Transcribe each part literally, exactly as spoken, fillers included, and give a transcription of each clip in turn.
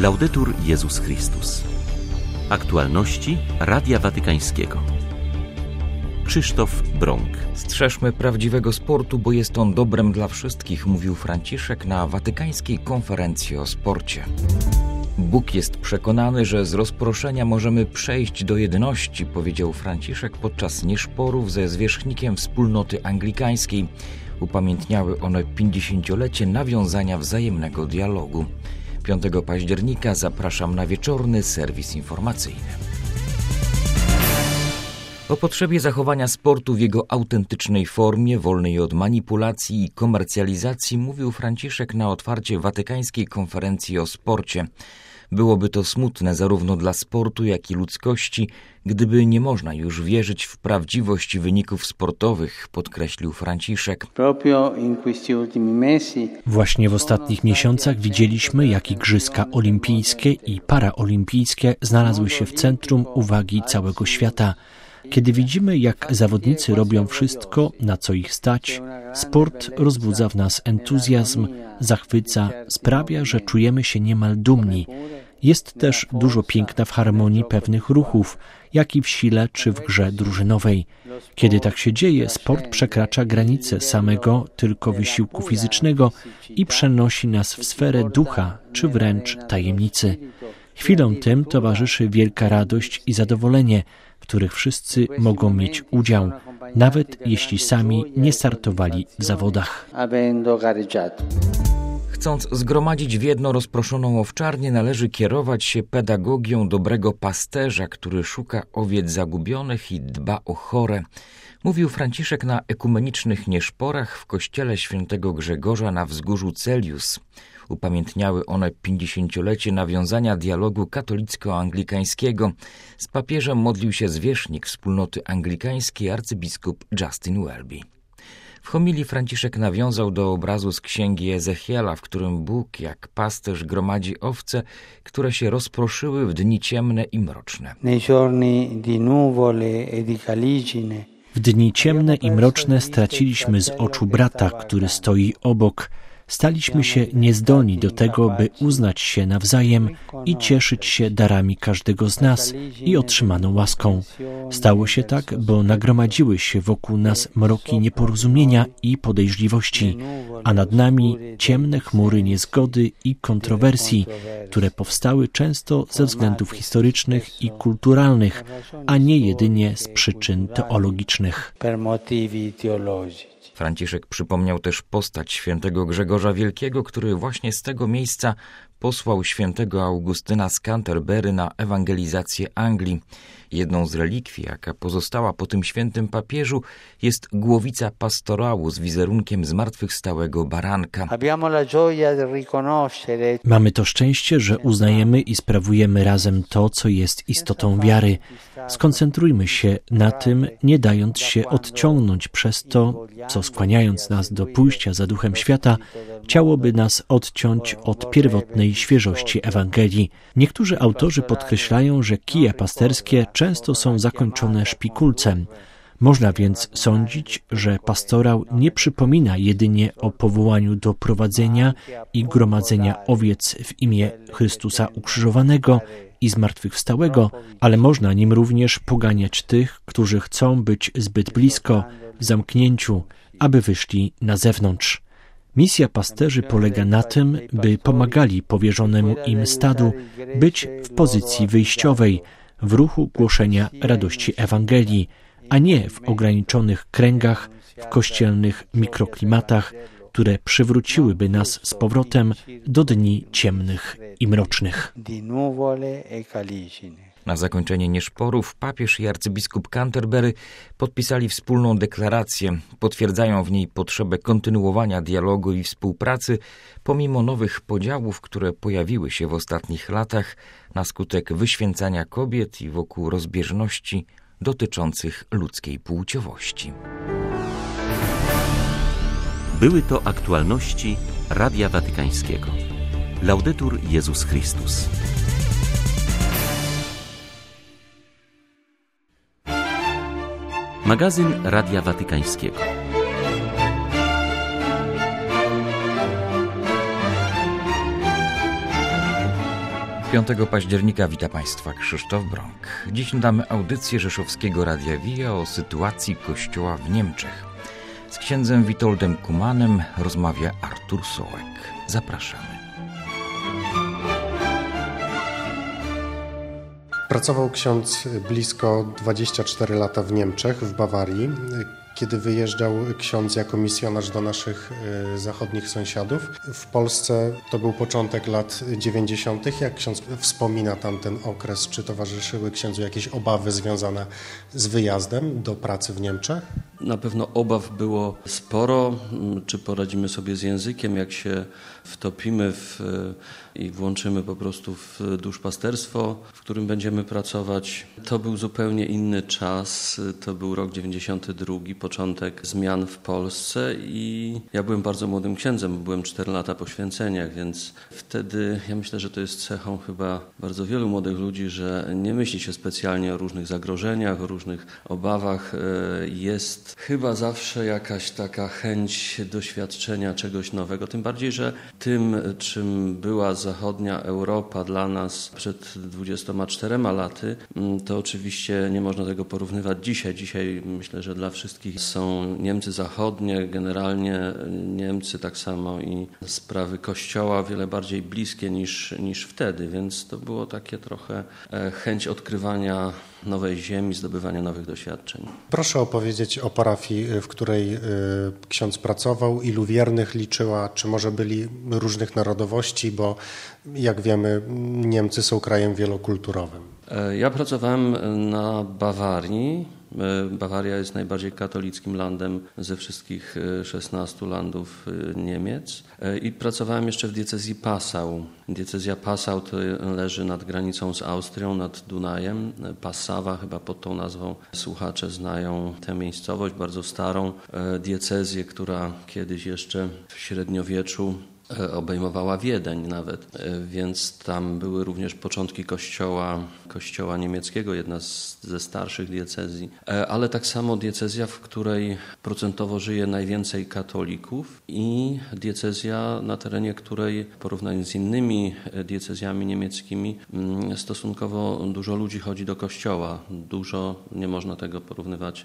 Laudetur Jezus Chrystus. Aktualności Radia Watykańskiego. Krzysztof Brąk. Strzeżmy prawdziwego sportu, bo jest on dobrem dla wszystkich, mówił Franciszek na watykańskiej konferencji o sporcie. Bóg jest przekonany, że z rozproszenia możemy przejść do jedności, powiedział Franciszek podczas nieszporów ze zwierzchnikiem wspólnoty anglikańskiej. Upamiętniały one pięćdziesięciolecie nawiązania wzajemnego dialogu. piątego października zapraszam na wieczorny serwis informacyjny. O potrzebie zachowania sportu w jego autentycznej formie, wolnej od manipulacji i komercjalizacji, mówił Franciszek na otwarcie watykańskiej konferencji o sporcie. Byłoby to smutne zarówno dla sportu, jak i ludzkości, gdyby nie można już wierzyć w prawdziwość wyników sportowych, podkreślił Franciszek. Właśnie w ostatnich miesiącach widzieliśmy, jak igrzyska olimpijskie i paraolimpijskie znalazły się w centrum uwagi całego świata. Kiedy widzimy, jak zawodnicy robią wszystko, na co ich stać, sport rozbudza w nas entuzjazm, zachwyca, sprawia, że czujemy się niemal dumni. Jest też dużo piękna w harmonii pewnych ruchów, jak i w sile czy w grze drużynowej. Kiedy tak się dzieje, sport przekracza granice samego tylko wysiłku fizycznego i przenosi nas w sferę ducha czy wręcz tajemnicy. Chwilom tym towarzyszy wielka radość i zadowolenie, w których wszyscy mogą mieć udział, nawet jeśli sami nie startowali w zawodach. Chcąc zgromadzić w jedno rozproszoną owczarnię, należy kierować się pedagogią dobrego pasterza, który szuka owiec zagubionych i dba o chore. Mówił Franciszek na ekumenicznych nieszporach w kościele świętego Grzegorza na wzgórzu Celius. Upamiętniały one pięćdziesięciolecie nawiązania dialogu katolicko-anglikańskiego. Z papieżem modlił się zwierzchnik wspólnoty anglikańskiej arcybiskup Justin Welby. W homilii Franciszek nawiązał do obrazu z księgi Ezechiela, w którym Bóg jak pasterz gromadzi owce, które się rozproszyły w dni ciemne i mroczne. W dni ciemne i mroczne straciliśmy z oczu brata, który stoi obok. Staliśmy się niezdolni do tego, by uznać się nawzajem i cieszyć się darami każdego z nas i otrzymaną łaską. Stało się tak, bo nagromadziły się wokół nas mroki nieporozumienia i podejrzliwości, a nad nami ciemne chmury niezgody i kontrowersji, które powstały często ze względów historycznych i kulturalnych, a nie jedynie z przyczyn teologicznych. Franciszek przypomniał też postać świętego Grzegorza Wielkiego, który właśnie z tego miejsca posłał świętego Augustyna z Canterbury na ewangelizację Anglii. Jedną z relikwii, jaka pozostała po tym świętym papieżu, jest głowica pastorału z wizerunkiem zmartwychwstałego baranka. Mamy to szczęście, że uznajemy i sprawujemy razem to, co jest istotą wiary. Skoncentrujmy się na tym, nie dając się odciągnąć przez to, co skłaniając nas do pójścia za duchem świata, chciałoby nas odciąć od pierwotnej świeżości Ewangelii. Niektórzy autorzy podkreślają, że kije pasterskie często są zakończone szpikulcem. Można więc sądzić, że pastorał nie przypomina jedynie o powołaniu do prowadzenia i gromadzenia owiec w imię Chrystusa ukrzyżowanego i zmartwychwstałego, ale można nim również poganiać tych, którzy chcą być zbyt blisko, w zamknięciu, aby wyszli na zewnątrz. Misja pasterzy polega na tym, by pomagali powierzonemu im stadu być w pozycji wyjściowej, w ruchu głoszenia radości Ewangelii, a nie w ograniczonych kręgach, w kościelnych mikroklimatach, które przywróciłyby nas z powrotem do dni ciemnych i mrocznych. Na zakończenie nieszporów papież i arcybiskup Canterbury podpisali wspólną deklarację. Potwierdzają w niej potrzebę kontynuowania dialogu i współpracy pomimo nowych podziałów, które pojawiły się w ostatnich latach na skutek wyświęcania kobiet i wokół rozbieżności dotyczących ludzkiej płciowości. Były to aktualności Radia Watykańskiego. Laudetur Jezus Chrystus. Magazyn Radia Watykańskiego. piątego października wita Państwa Krzysztof Brąk. Dziś nadamy audycję Rzeszowskiego Radia Via o sytuacji Kościoła w Niemczech. Z księdzem Witoldem Kumanem rozmawia Artur Sołek. Zapraszamy. Pracował ksiądz blisko dwadzieścia cztery lata w Niemczech, w Bawarii. Kiedy wyjeżdżał ksiądz jako misjonarz do naszych zachodnich sąsiadów. W Polsce to był początek lat dziewięćdziesiątych. Jak ksiądz wspomina tamten okres, czy towarzyszyły księdzu jakieś obawy związane z wyjazdem do pracy w Niemczech? Na pewno obaw było sporo. Czy poradzimy sobie z językiem, jak się wtopimy w, i włączymy po prostu w duszpasterstwo, w którym będziemy pracować. To był zupełnie inny czas. To był rok dziewięćdziesiąty drugi, początek zmian w Polsce i ja byłem bardzo młodym księdzem, byłem cztery lata po święceniach, więc wtedy ja myślę, że to jest cechą chyba bardzo wielu młodych ludzi, że nie myśli się specjalnie o różnych zagrożeniach, o różnych obawach. Jest chyba zawsze jakaś taka chęć doświadczenia czegoś nowego, tym bardziej, że tym, czym była zachodnia Europa dla nas przed dwudziestoma czterema laty, to oczywiście nie można tego porównywać dzisiaj. Dzisiaj myślę, że dla wszystkich są Niemcy zachodnie, generalnie Niemcy tak samo i sprawy Kościoła o wiele bardziej bliskie niż, niż wtedy, więc to było takie trochę chęć odkrywania nowej ziemi, zdobywania nowych doświadczeń. Proszę opowiedzieć o parafii, w której ksiądz pracował, ilu wiernych liczyła, czy może byli różnych narodowości, bo jak wiemy, Niemcy są krajem wielokulturowym. Ja pracowałem na Bawarii. Bawaria jest najbardziej katolickim landem ze wszystkich szesnastu landów Niemiec i pracowałem jeszcze w diecezji Passau. Diecezja Passau to leży nad granicą z Austrią, nad Dunajem. Passawa, chyba pod tą nazwą słuchacze znają tę miejscowość, bardzo starą diecezję, która kiedyś jeszcze w średniowieczu obejmowała Wiedeń nawet, więc tam były również początki kościoła, kościoła niemieckiego, jedna z, ze starszych diecezji, ale tak samo diecezja, w której procentowo żyje najwięcej katolików i diecezja, na terenie której w porównaniu z innymi diecezjami niemieckimi stosunkowo dużo ludzi chodzi do kościoła. Dużo, nie można tego porównywać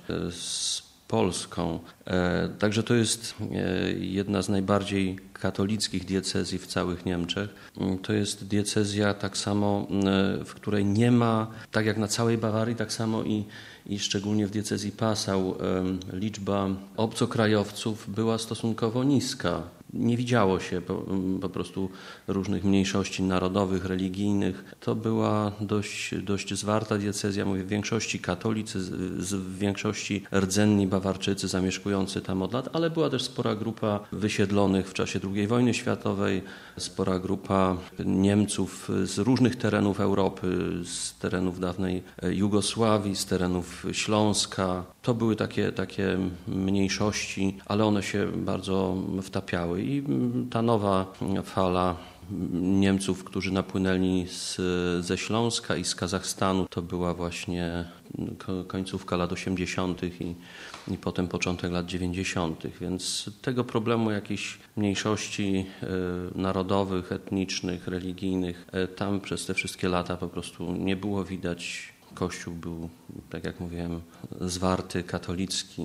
z Polską. Także to jest jedna z najbardziej katolickich diecezji w całych Niemczech. To jest diecezja tak samo, w której nie ma, tak jak na całej Bawarii, tak samo i, i szczególnie w diecezji Passau liczba obcokrajowców była stosunkowo niska. Nie widziało się po, po prostu różnych mniejszości narodowych, religijnych. To była dość, dość zwarta diecezja, mówię, w większości katolicy, w większości rdzenni Bawarczycy zamieszkujący tam od lat, ale była też spora grupa wysiedlonych w czasie drugiej wojny światowej, spora grupa Niemców z różnych terenów Europy, z terenów dawnej Jugosławii, z terenów Śląska. To były takie, takie mniejszości, ale one się bardzo wtapiały. I ta nowa fala Niemców, którzy napłynęli z, ze Śląska i z Kazachstanu, to była właśnie końcówka lat osiemdziesiątych i, i potem początek lat dziewięćdziesiątych. Więc tego problemu jakichś mniejszości y, narodowych, etnicznych, religijnych y, tam przez te wszystkie lata po prostu nie było widać. Kościół był, tak jak mówiłem, zwarty, katolicki,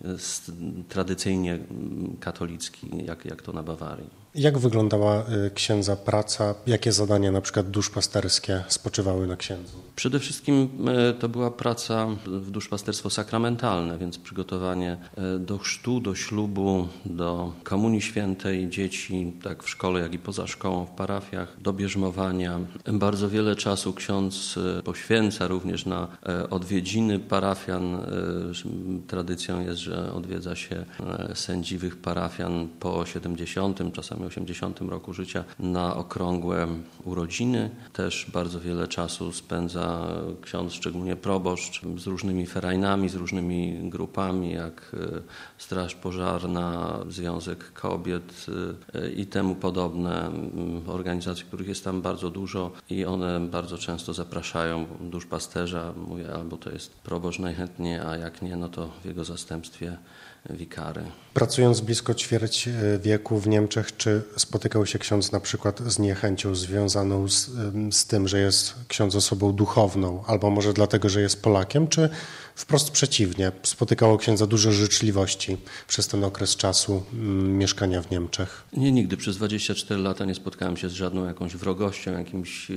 tradycyjnie katolicki, jak, jak to na Bawarii. Jak wyglądała księdza praca? Jakie zadania, na przykład duszpasterskie, spoczywały na księdzu? Przede wszystkim to była praca w duszpasterstwo sakramentalne, więc przygotowanie do chrztu, do ślubu, do komunii świętej dzieci, tak w szkole, jak i poza szkołą, w parafiach, do bierzmowania. Bardzo wiele czasu ksiądz poświęca również na odwiedziny parafian. Tradycją jest, że odwiedza się sędziwych parafian po siedemdziesiątym, czasami osiemdziesiątym roku życia na okrągłe urodziny. Też bardzo wiele czasu spędza ksiądz, szczególnie proboszcz, z różnymi ferajnami, z różnymi grupami, jak Straż Pożarna, Związek Kobiet i temu podobne organizacje, których jest tam bardzo dużo i one bardzo często zapraszają duszpasterza. Mówię, albo to jest proboszcz najchętniej, a jak nie, no to w jego zastępstwie zaledwie wikary. Pracując blisko ćwierć wieku w Niemczech, czy spotykał się ksiądz na przykład z niechęcią związaną z, z tym, że jest ksiądz osobą duchowną, albo może dlatego, że jest Polakiem, czy wprost przeciwnie, spotykało księdza dużo życzliwości przez ten okres czasu mm, mieszkania w Niemczech? Nie, nigdy. Przez dwadzieścia cztery lata nie spotkałem się z żadną jakąś wrogością, jakimś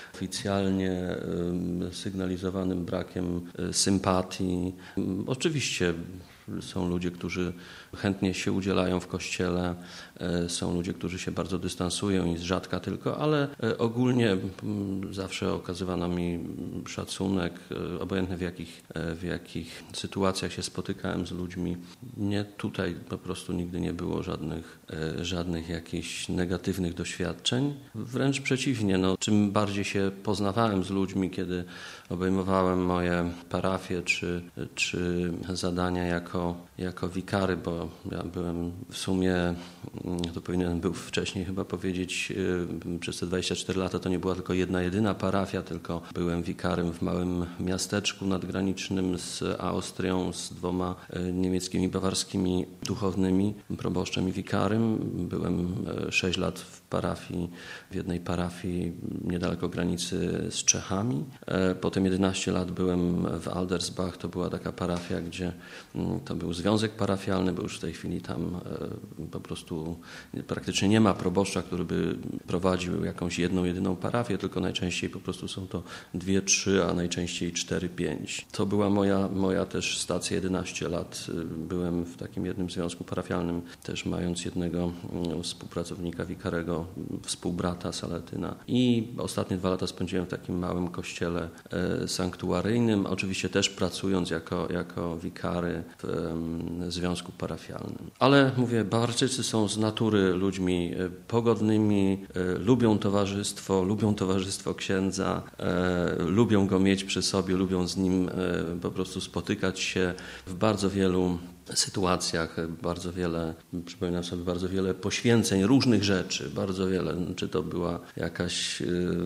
oficjalnie sygnalizowanym brakiem sympatii. Oczywiście są ludzie, którzy chętnie się udzielają w kościele, są ludzie, którzy się bardzo dystansują i z rzadka tylko, ale ogólnie zawsze okazywano mi szacunek, obojętnie w jakich, w jakich sytuacjach się spotykałem z ludźmi. Nie, tutaj po prostu nigdy nie było żadnych, żadnych jakichś negatywnych doświadczeń. Wręcz przeciwnie, no, czym bardziej się poznawałem z ludźmi, kiedy obejmowałem moje parafie czy, czy zadania jako, jako wikary, bo ja byłem w sumie, to powinienem był wcześniej chyba powiedzieć, przez te dwadzieścia cztery lata to nie była tylko jedna, jedyna parafia, tylko byłem wikarym w małym miasteczku nadgranicznym z Austrią, z dwoma niemieckimi, bawarskimi duchownymi, proboszczem i wikarym. Byłem sześć lat w parafii, w jednej parafii niedaleko granicy z Czechami. Potem jedenaście lat byłem w Aldersbach, to była taka parafia, gdzie to był związek parafialny, bo już w tej chwili tam po prostu praktycznie nie ma proboszcza, który by prowadził jakąś jedną, jedyną parafię, tylko najczęściej po prostu są to dwie, trzy, a najczęściej cztery, pięć. To była moja, moja też stacja, jedenaście lat. Byłem w takim jednym związku parafialnym, też mając jednego współpracownika wikarego, współbrata Saletyna. I ostatnie dwa lata spędziłem w takim małym kościele sanktuaryjnym, oczywiście też pracując jako, jako wikary w związku parafialnym. Ale mówię, Bawarczycy są z natury ludźmi pogodnymi, lubią towarzystwo, lubią towarzystwo księdza, lubią go mieć przy sobie, lubią z nim po prostu spotykać się w bardzo wielu sytuacjach, bardzo wiele, przypominam sobie, bardzo wiele poświęceń różnych rzeczy, bardzo wiele, czy to była jakaś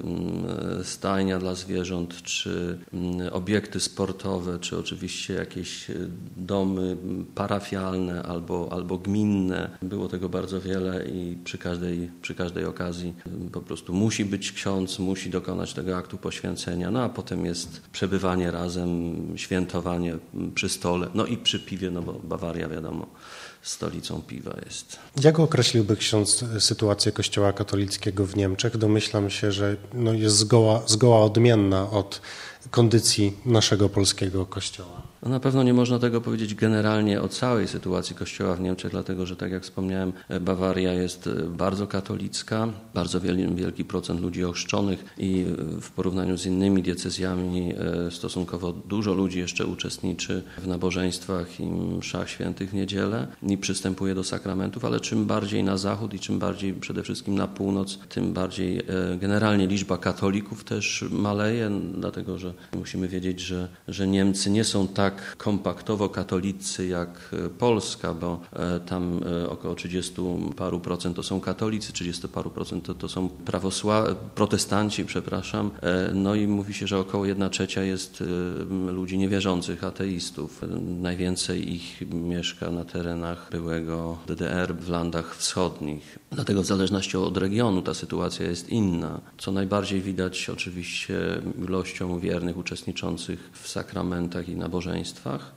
stajnia dla zwierząt, czy obiekty sportowe, czy oczywiście jakieś domy parafialne albo, albo gminne. Było tego bardzo wiele i przy każdej, przy każdej okazji po prostu musi być ksiądz, musi dokonać tego aktu poświęcenia, no a potem jest przebywanie razem, świętowanie przy stole, no i przy piwie, no bo Bawaria, wiadomo, stolicą piwa jest. Jak określiłby ksiądz sytuację Kościoła katolickiego w Niemczech? Domyślam się, że no jest zgoła, zgoła odmienna od kondycji naszego polskiego Kościoła. No na pewno nie można tego powiedzieć generalnie o całej sytuacji Kościoła w Niemczech, dlatego że, tak jak wspomniałem, Bawaria jest bardzo katolicka, bardzo wielki procent ludzi ochrzczonych i w porównaniu z innymi diecezjami stosunkowo dużo ludzi jeszcze uczestniczy w nabożeństwach i mszach świętych w niedzielę i przystępuje do sakramentów, ale czym bardziej na zachód i czym bardziej przede wszystkim na północ, tym bardziej generalnie liczba katolików też maleje, dlatego że musimy wiedzieć, że, że Niemcy nie są tak kompaktowo katolicy jak Polska, bo tam około trzydziestu paru procent to są katolicy, trzydziestu paru procent to, to są prawosław... protestanci, przepraszam. No i mówi się, że około jedna trzecia jest ludzi niewierzących, ateistów. Najwięcej ich mieszka na terenach byłego D D R w landach wschodnich. Dlatego w zależności od regionu ta sytuacja jest inna. Co najbardziej widać oczywiście ilością wiernych uczestniczących w sakramentach i nabożeństwach.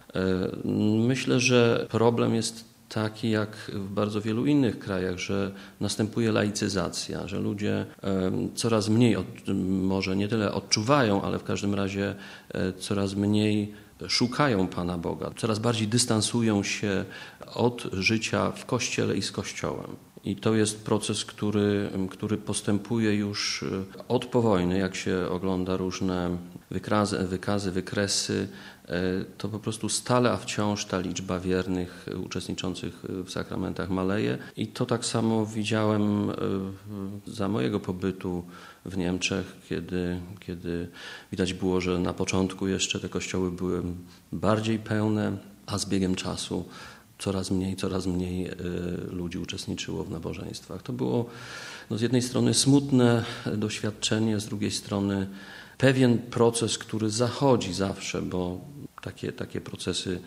Myślę, że problem jest taki jak w bardzo wielu innych krajach, że następuje laicyzacja, że ludzie coraz mniej, może nie tyle odczuwają, ale w każdym razie coraz mniej szukają Pana Boga, coraz bardziej dystansują się od życia w Kościele i z Kościołem. I to jest proces, który, który postępuje już od powojny, jak się ogląda różne wykazy, wykazy, wykresy, to po prostu stale, a wciąż ta liczba wiernych uczestniczących w sakramentach maleje. I to tak samo widziałem za mojego pobytu w Niemczech, kiedy, kiedy widać było, że na początku jeszcze te kościoły były bardziej pełne, a z biegiem czasu coraz mniej, coraz mniej ludzi uczestniczyło w nabożeństwach. To było no, z jednej strony smutne doświadczenie, z drugiej strony pewien proces, który zachodzi zawsze, bo takie, takie procesy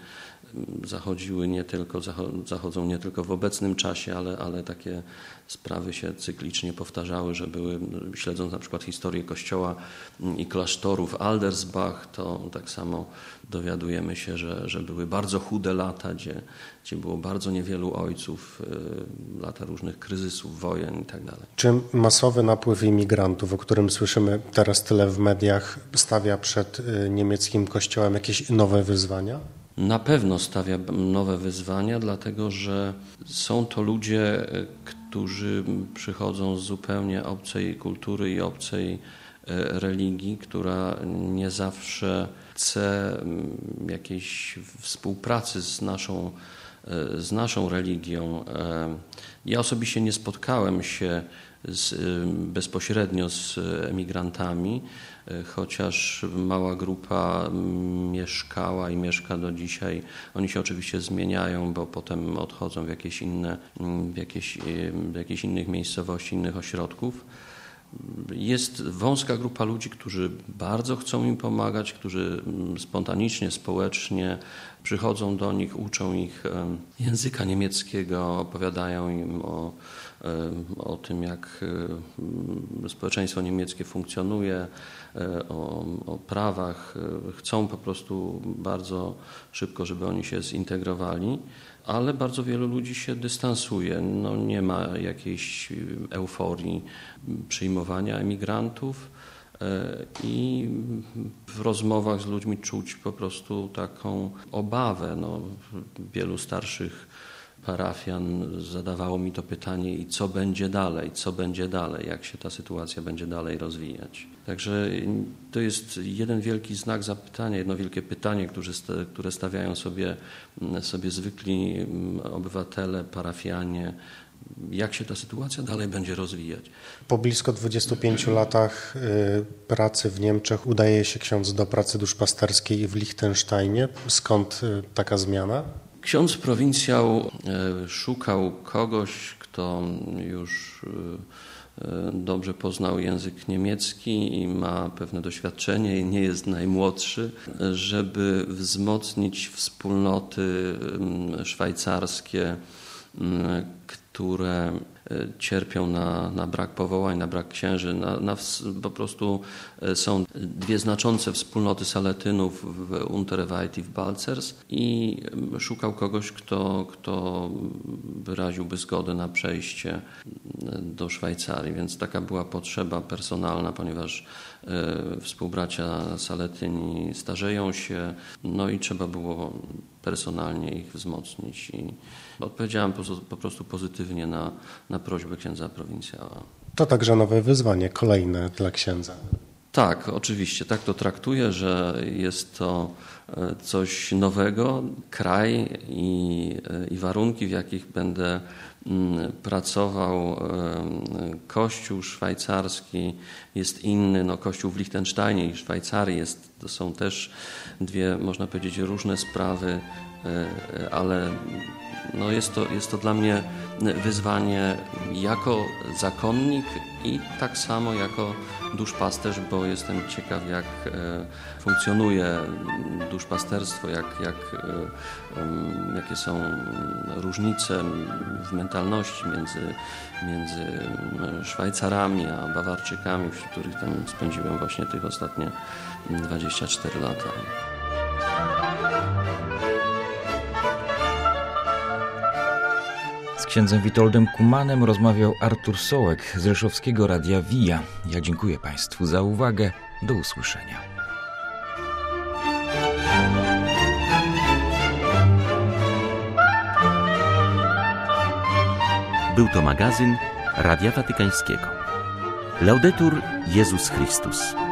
zachodziły nie tylko, zachodzą nie tylko w obecnym czasie, ale, ale takie sprawy się cyklicznie powtarzały, że były, śledząc na przykład historię kościoła i klasztorów Aldersbach, to tak samo dowiadujemy się, że, że były bardzo chude lata, gdzie, gdzie było bardzo niewielu ojców, lata różnych kryzysów, wojen i tak dalej. Czy masowy napływ imigrantów, o którym słyszymy teraz tyle w mediach, stawia przed niemieckim kościołem jakieś nowe wyzwania? Na pewno stawia nowe wyzwania, dlatego że są to ludzie, którzy przychodzą z zupełnie obcej kultury i obcej religii, która nie zawsze chce jakiejś współpracy z naszą, z naszą religią. Ja osobiście nie spotkałem się z, bezpośrednio z emigrantami, chociaż mała grupa mieszkała i mieszka do dzisiaj. Oni się oczywiście zmieniają, bo potem odchodzą w jakieś inne, w jakieś, w jakieś innych miejscowości, innych ośrodków. Jest wąska grupa ludzi, którzy bardzo chcą im pomagać, którzy spontanicznie, społecznie przychodzą do nich, uczą ich języka niemieckiego, opowiadają im o, o tym, jak społeczeństwo niemieckie funkcjonuje, o, o prawach. Chcą po prostu bardzo szybko, żeby oni się zintegrowali. Ale bardzo wielu ludzi się dystansuje. No, nie ma jakiejś euforii przyjmowania emigrantów i w rozmowach z ludźmi czuć po prostu taką obawę. No, wielu starszych parafian zadawało mi to pytanie: i co będzie dalej, co będzie dalej, jak się ta sytuacja będzie dalej rozwijać. Także to jest jeden wielki znak zapytania, jedno wielkie pytanie, które stawiają sobie, sobie zwykli obywatele, parafianie, jak się ta sytuacja dalej będzie rozwijać. Po blisko dwudziestu pięciu latach pracy w Niemczech udaje się ksiądz do pracy duszpasterskiej w Liechtensteinie. Skąd taka zmiana? Ksiądz prowincjał szukał kogoś, kto już dobrze poznał język niemiecki i ma pewne doświadczenie i nie jest najmłodszy, żeby wzmocnić wspólnoty szwajcarskie, które cierpią na, na brak powołań, na brak księży. Na, na, po prostu są dwie znaczące wspólnoty Saletynów w Unterweid i w Balzers i szukał kogoś, kto, kto wyraziłby zgodę na przejście do Szwajcarii. Więc taka była potrzeba personalna, ponieważ współbracia Saletyni starzeją się, no i trzeba było personalnie ich wzmocnić. I odpowiedziałem po, po prostu pozytywnie na, na prośbę księdza prowincjała. To także nowe wyzwanie, kolejne dla księdza. Tak, oczywiście, tak to traktuję, że jest to coś nowego. Kraj i, i warunki, w jakich będę pracował. Kościół szwajcarski jest inny. No, kościół w Liechtensteinie i Szwajcarii jest, to są też dwie, można powiedzieć, różne sprawy, ale no jest to, jest to dla mnie wyzwanie jako zakonnik i tak samo jako duszpasterz, bo jestem ciekaw, jak funkcjonuje duszpasterstwo, jak, jak, jakie są różnice w mentalności między, między Szwajcarami a Bawarczykami, wśród których tam spędziłem właśnie tych ostatnie dwadzieścia cztery lata. Z księdzem Witoldem Kumanem rozmawiał Artur Sołek z rzeszowskiego Radia Via. Ja dziękuję Państwu za uwagę. Do usłyszenia. Był to magazyn Radia Watykańskiego. Laudetur Jezus Chrystus.